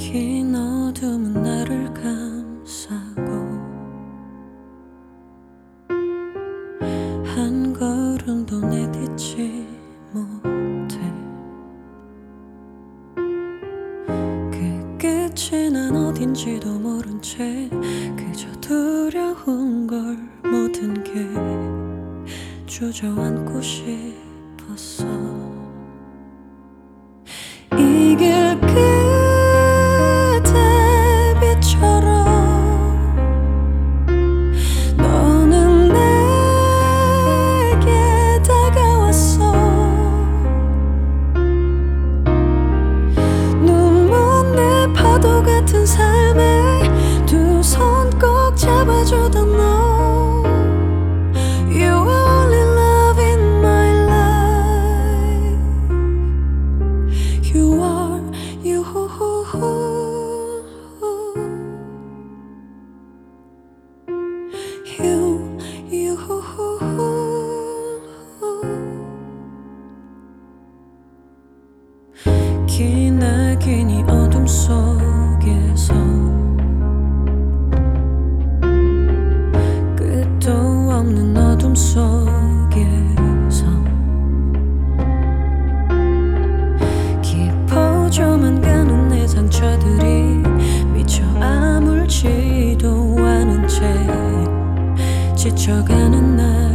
긴 어둠은 나를 감싸고 한 걸음도 내딛지 못해. 그 끝이 난 어딘지도 모른 채 그저 두려운 걸 모든 게 주저앉고 싶었어. 이 길 끝에 빛처럼 너는 내게 다가왔어. 눈먼 내 파도 같은 삶에 두 손 꼭 잡아주던 너. You are only love in my life. You are you. 기나긴 이 어둠 속에서 끝도 없는 어둠 속에서 깊어져만 가는 내 상처들이 미처 아물지도 않은 채 지쳐가는 날